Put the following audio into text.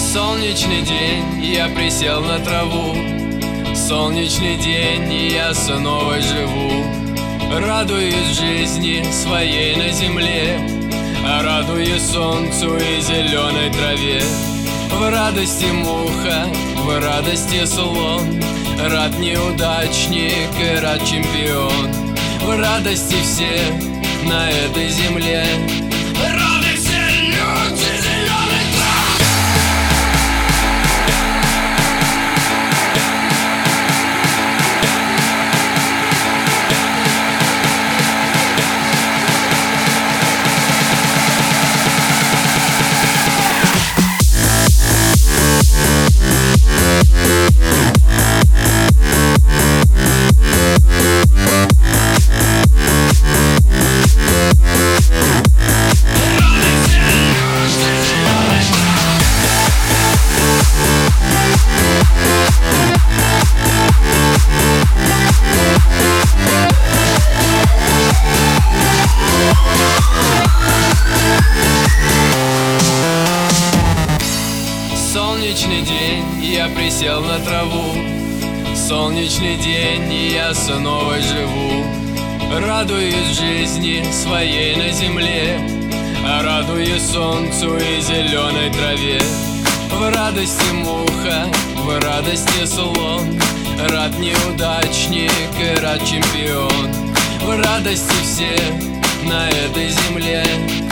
Солнечный день, я присел на траву. Солнечный день, и я снова живу. Радуюсь жизни своей на земле, радуюсь солнцу и зеленой траве. В радости муха, в радости слон, рад неудачник и рад чемпион. В радости все на этой земле, рады все люди зеленой травы. Солнечный день, я присел на траву. Солнечный день, и я снова живу. Радуюсь жизни своей на земле, радуюсь солнцу и зеленой траве. В радости муха, в радости слон, рад неудачник и рад чемпион. В радости все на этой земле,